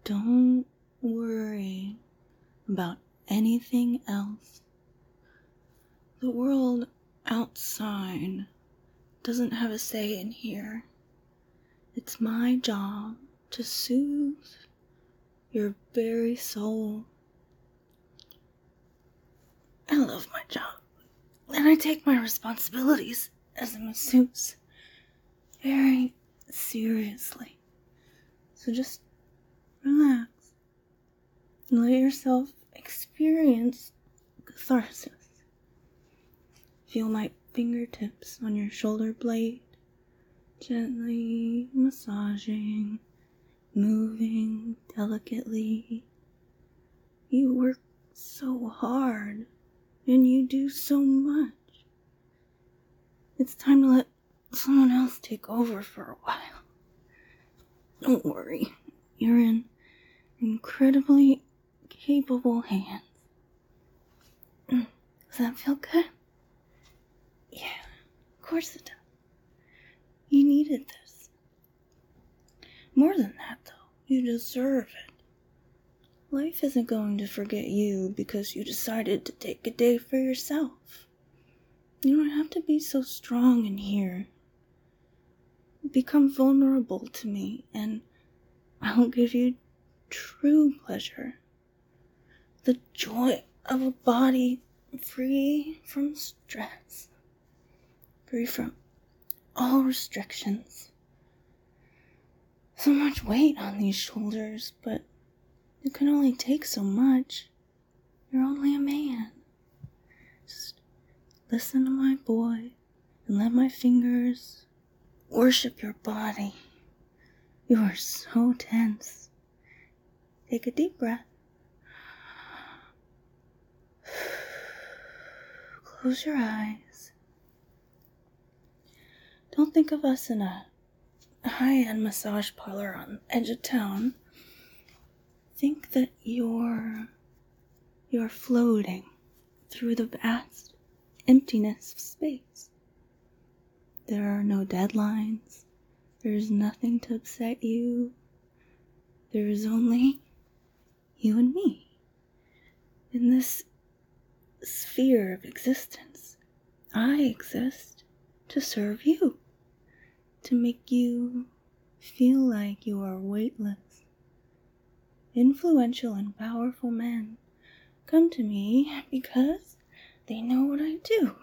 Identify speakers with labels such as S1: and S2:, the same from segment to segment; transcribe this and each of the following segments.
S1: Don't worry about anything else. The world outside doesn't have a say in here. It's my job to soothe your very soul. I love my job, and I take my responsibilities as a masseuse very seriously. So just relax and let yourself experience catharsis. Feel my fingertips on your shoulder blade, gently massaging, moving delicately. You work so hard, and you do so much. It's time to let someone else take over for a while. Don't worry, you're in incredibly capable hands. Does that feel good? Yeah, of course it does. You needed this. More than that, though, you deserve it. Life isn't going to forget you because you decided to take a day for yourself. You don't have to be so strong in here. Become vulnerable to me, and I'll give you true pleasure. The joy of a body free from stress. Free from all restrictions. So much weight on these shoulders, but you can only take so much. You're only a man. Just listen to my boy and let my fingers worship your body. You are so tense. Take a deep breath. Close your eyes. Don't think of us in a high-end massage parlor on the edge of town. Think that you're floating through the vast emptiness of space. There are no deadlines. There's nothing to upset you. There is only you and me in this sphere of existence. I exist to serve you, to make you feel like you are weightless. Influential and powerful men come to me because they know what I do.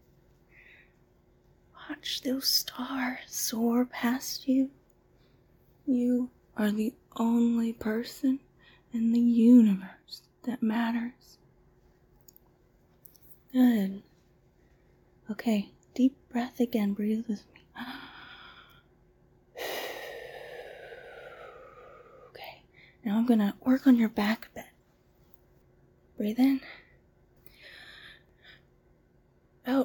S1: Watch those stars soar past you. You are the only person in the universe that matters. Good. Okay, deep breath again. Breathe with me. Okay, now I'm gonna work on your back a bit. Breathe in. Out.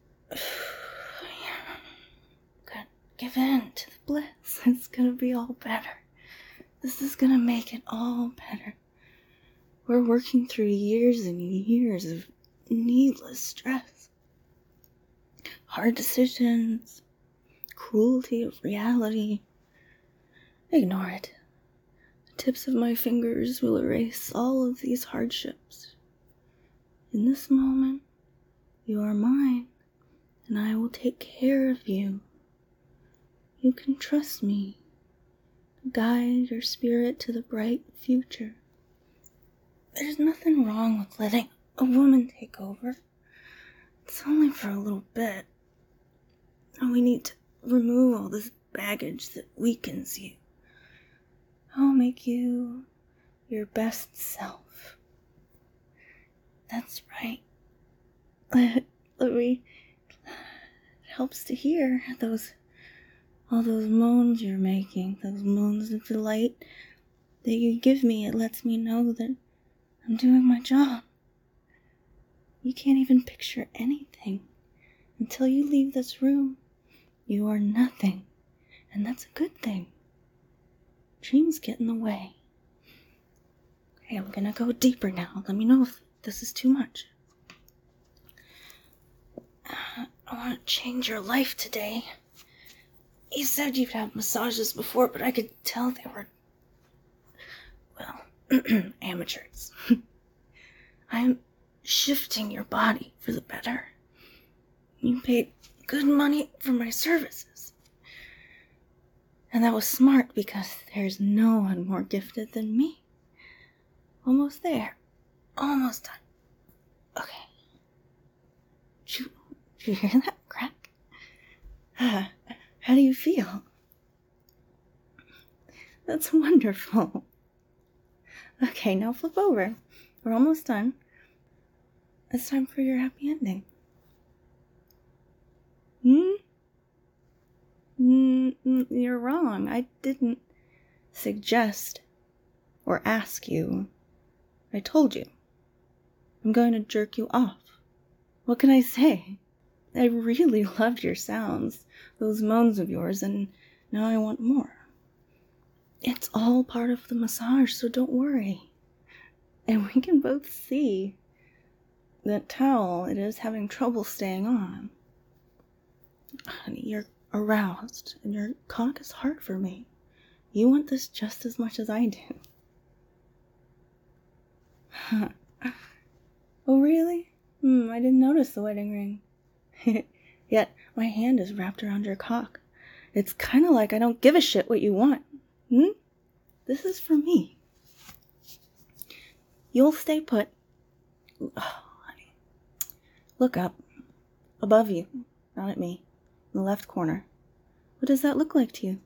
S1: Good. Give in to the bliss. It's gonna be all better. This is gonna make it all better. We're working through years and years of needless stress. Hard decisions. Cruelty of reality. Ignore it. The tips of my fingers will erase all of these hardships. In this moment, you are mine, and I will take care of you. You can trust me to guide your spirit to the bright future. There's nothing wrong with letting a woman take over. It's only for a little bit. And we need to remove all this baggage that weakens you. I'll make you your best self. That's right. Let me. It helps to hear all those moans you're making, those moans of delight that you give me. It lets me know that I'm doing my job. You can't even picture anything. Until you leave this room, you are nothing. And that's a good thing. Dreams get in the way. Okay, I'm gonna go deeper now. Let me know if this is too much. I want to change your life today. You said you'd have massages before, but I could tell they were Amateurs. I am shifting your body for the better. You paid good money for my services. And that was smart because there's no one more gifted than me. Almost there. Almost done. Okay. Did you hear that crack? How do you feel? That's wonderful. Okay, now flip over. We're almost done. It's time for your happy ending. You're wrong. I didn't suggest or ask you. I told you. I'm going to jerk you off. What can I say? I really loved your sounds, those moans of yours, and now I want more. It's all part of the massage, so don't worry. And we can both see that towel, it is having trouble staying on. Honey, you're aroused, and your cock is hard for me. You want this just as much as I do. Oh, really? I didn't notice the wedding ring. Yet, my hand is wrapped around your cock. It's kind of like I don't give a shit what you want. This is for me. You'll stay put. Oh, honey. Look up. Above you. Not at me. In the left corner. What does that look like to you?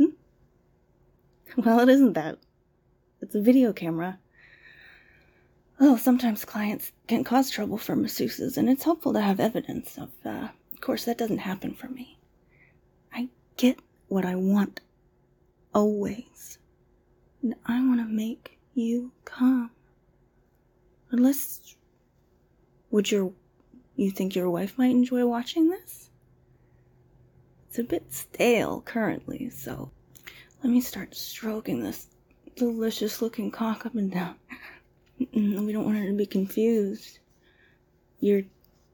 S1: Well, it isn't that. It's a video camera. Oh, sometimes clients can cause trouble for masseuses, and it's helpful to have evidence of course, that doesn't happen for me. I get what I want. Always. And I want to make you come. Unless... You think your wife might enjoy watching this? It's a bit stale currently, so... Let me start stroking this delicious-looking cock up and down. We don't want her to be confused. You're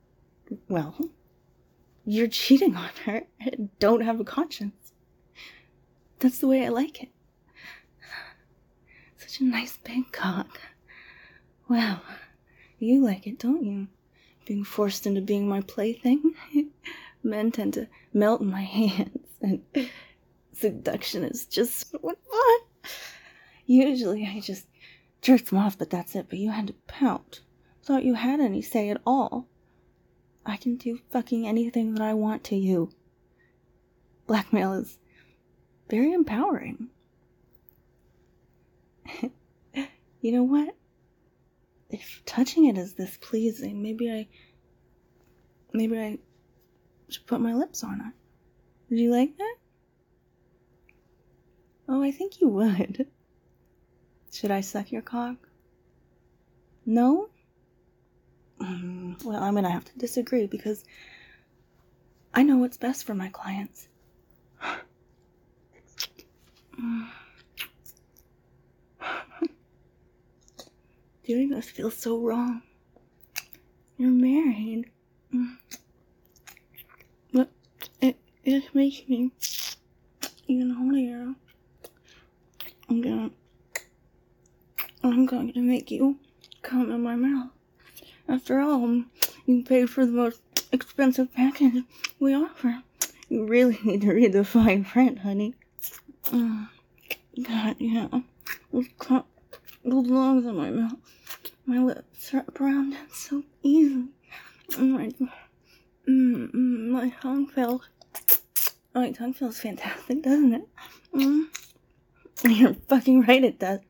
S1: cheating on her and don't have a conscience. That's the way I like it. Such a nice big cock. Wow, you like it, don't you? Being forced into being my plaything? Men tend to melt in my hands, and seduction is just what fun. Usually I just jerked them off, but that's it. But you had to pout. Thought you had any say at all. I can do fucking anything that I want to you. Blackmail is very empowering. You know what? If touching it is this pleasing, maybe I should put my lips on it. Would you like that? Oh, I think you would. Should I suck your cock? No? Well, I'm gonna have to disagree because I know what's best for my clients. Doing this feels so wrong. You're married. But it makes me even hornier. I'm going to make you come in my mouth. After all, you paid for the most expensive package we offer. You really need to read the fine print, honey. God, yeah. Those lungs in my mouth. My lips wrap around it so easily. My tongue feels... My tongue feels fantastic, doesn't it? You're fucking right, it does.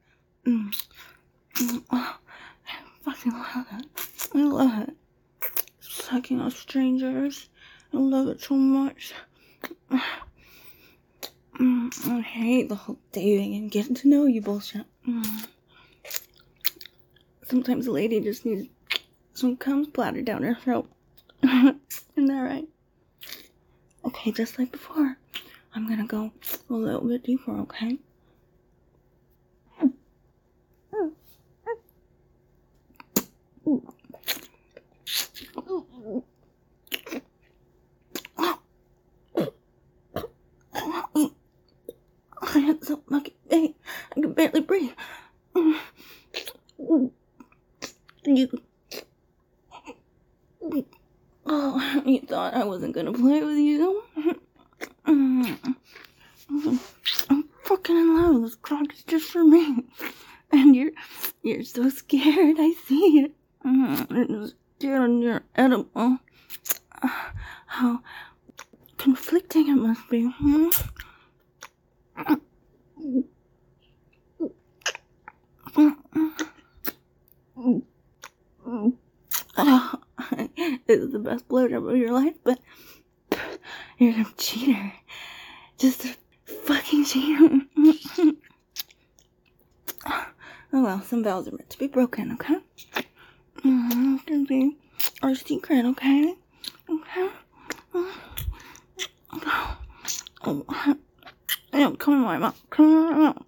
S1: I fucking love it. I love it. Sucking on strangers. I love it so much. I hate the whole dating and getting to know you bullshit. Sometimes a lady just needs some cum splattered down her throat. Isn't that right? Okay, just like before. I'm gonna go a little bit deeper, okay? I had so fucking big, I could barely breathe. Oh, you thought I wasn't gonna play with you? I'm fucking in love. This clock is just for me. And you're so scared. I see it. It's getting your edible. How conflicting it must be. This is the best blowjob of your life, but you're a cheater. Just a fucking cheater. Oh well, some vows are meant to be broken, okay? It's gonna be our secret, okay? Okay? Oh, yeah, come in my mouth. Come in my mouth.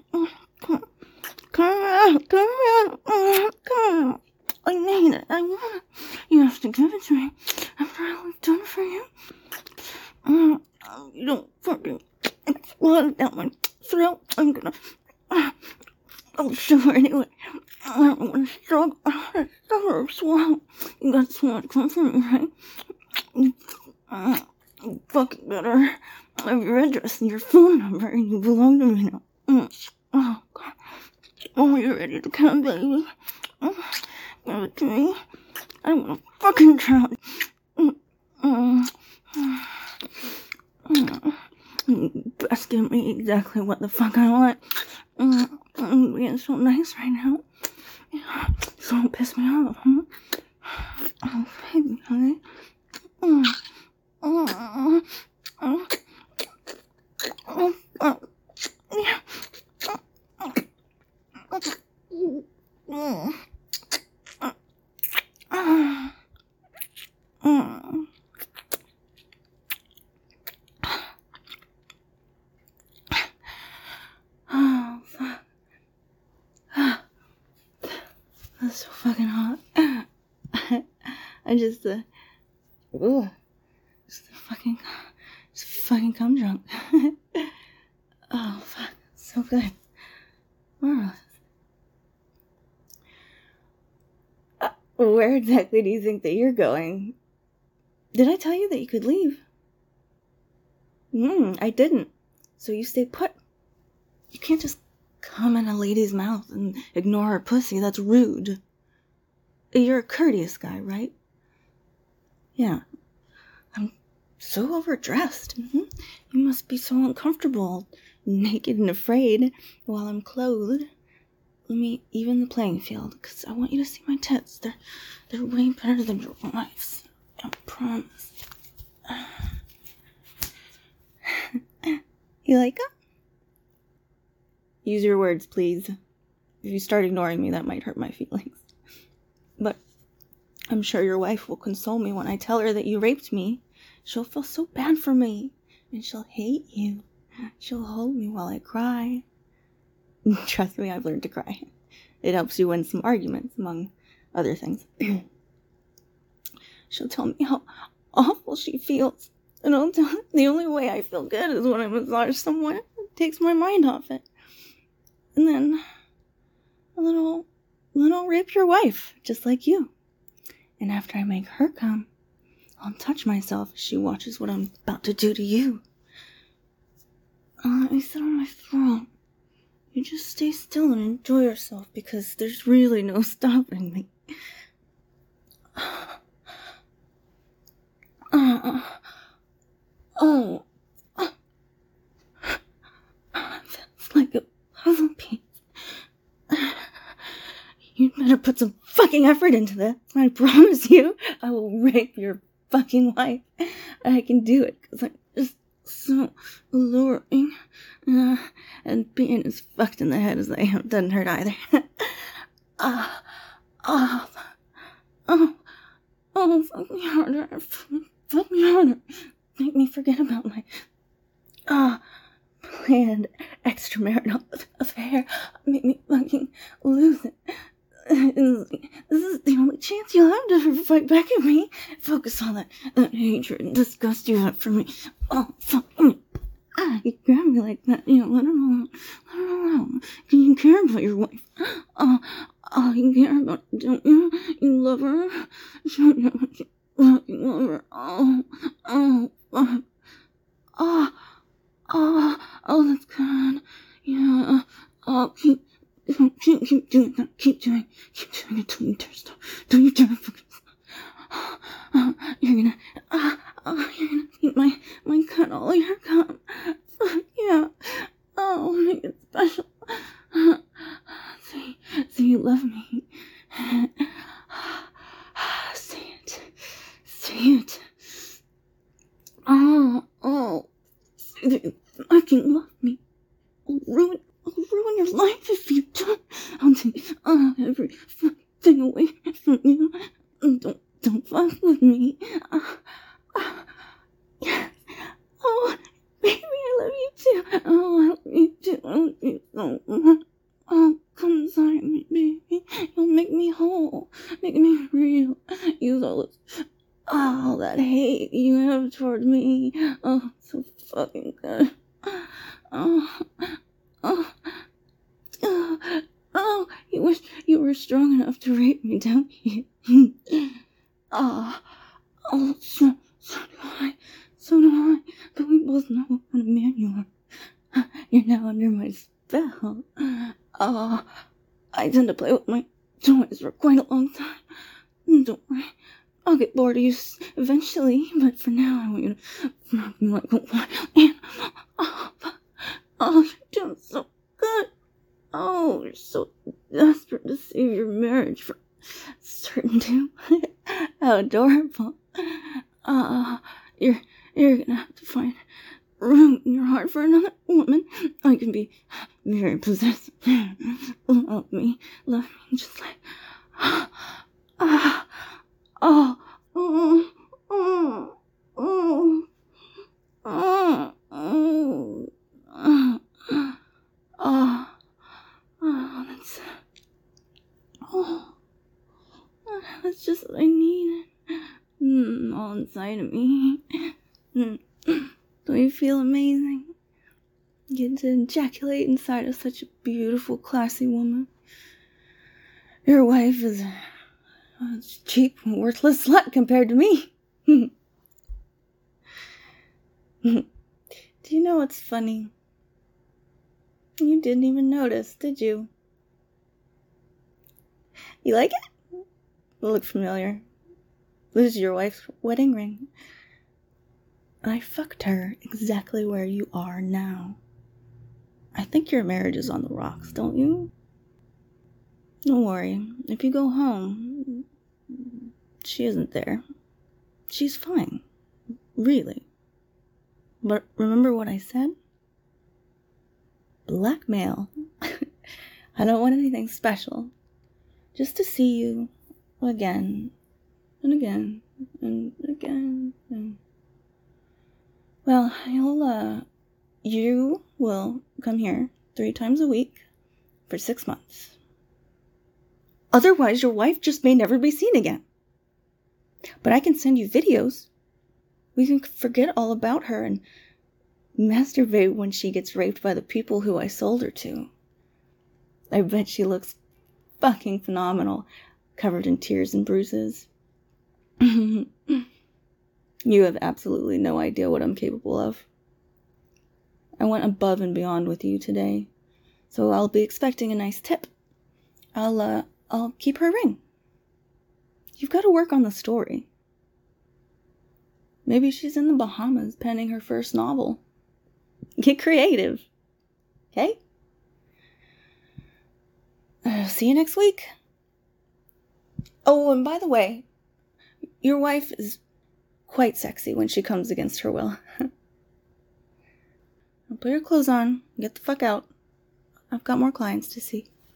S1: Come on. I need it. I want it. You have to give it to me after all I've done for you. You don't fucking explode down my throat. I'm gonna... Oh, sure, anyway. I don't want to struggle. I want to struggle or swallow. You got so much comfort, right? You fucking better have your address and your phone number, and you belong to me now. Oh, God. Oh, you're ready to come, baby. Give it to me. I want to fucking try. Best give me exactly what the fuck I want. I'm being so nice right now. So don't piss me off, huh? Oh, baby, honey. That's so fucking hot. I just fucking cum drunk. Oh, fuck. So good. Marvelous. Where exactly do you think that you're going? Did I tell you that you could leave? I didn't. So you stay put. You can't just come in a lady's mouth and ignore her pussy. That's rude. You're a courteous guy, right? Yeah. I'm so overdressed. You must be so uncomfortable, naked and afraid, while I'm clothed. Let me even the playing field, because I want you to see my tits. They're way better than your wife's. I promise. You like them? Use your words, please. If you start ignoring me, that might hurt my feelings. But I'm sure your wife will console me when I tell her that you raped me. She'll feel so bad for me, and she'll hate you. She'll hold me while I cry. Trust me, I've learned to cry. It helps you win some arguments, among other things. She'll tell me how awful she feels. And I'll tell her the only way I feel good is when I massage someone. It takes my mind off it. And then I'll rape your wife, just like you. And after I make her come, I'll touch myself as she watches what I'm about to do to you. Let me sit on my throne. You just stay still and enjoy yourself, because there's really no stopping me. That's like a puzzle piece. You'd better put some fucking effort into this. I promise you, I will rape your fucking wife. I can do it, because I'm just so alluring. And being as fucked in the head as I am doesn't hurt either. Fuck me harder. Fuck me harder. Make me forget about my planned extramarital affair. Make me fucking lose it. This is the only chance you'll have to fight back at me. Focus on that hatred and disgust you have for me. Oh, fucking. You grab me like that. You know, let her alone. You care about your wife. You care about it, don't you? Oh, that's good. Yeah. Oh, keep doing that. Keep doing it. Don't you dare stop. Don't you dare fucking stop. You're gonna eat my cut, all your cut. Yeah. Oh, make it special. See, you love me. Say it. Oh, you fucking love me. I'll ruin your life if you don't. I'll take every fucking thing away from you. Don't fuck with me. Yes. Oh, baby, I love you too. Oh, I love you too. I love you so much. Oh, come inside me, baby. You'll make me whole. Make me real. Use all that hate you have toward me. Oh, it's so fucking good. You wish you were strong enough to rape me, don't you? So do I. But we both know what kind of man you are. You're now under my spell. I tend to play with my toys for quite a long time. Don't worry. I'll get bored of you eventually, but for now I want you to fuck me like a wild animal. You're doing so good. Oh, you're so desperate to save your marriage from certain doom. How adorable. You're gonna have to find room in your heart for another woman. I can be very possessive. Love me just like that's just what I needed. All inside of me. Don't you feel amazing? Getting to ejaculate inside of such a beautiful, classy woman. Your wife is a cheap and worthless slut compared to me. Do you know what's funny? You didn't even notice, did you? You like it? It looks familiar. This is your wife's wedding ring. I fucked her exactly where you are now. I think your marriage is on the rocks, don't you? Don't worry. If you go home, she isn't there. She's fine. Really. But remember what I said? Blackmail. I don't want anything special. Just to see you again and again and again. Well, you will come here 3 times a week for 6 months. Otherwise, your wife just may never be seen again. But I can send you videos. We can forget all about her and masturbate when she gets raped by the people who I sold her to. I bet she looks fucking phenomenal, covered in tears and bruises. You have absolutely no idea what I'm capable of. I went above and beyond with you today, so I'll be expecting a nice tip. I'll keep her ring. You've got to work on the story. Maybe she's in the Bahamas penning her first novel. Get creative. Okay? See you next week. Oh, and by the way, your wife is quite sexy when she comes against her will. Put your clothes on. Get the fuck out. I've got more clients to see.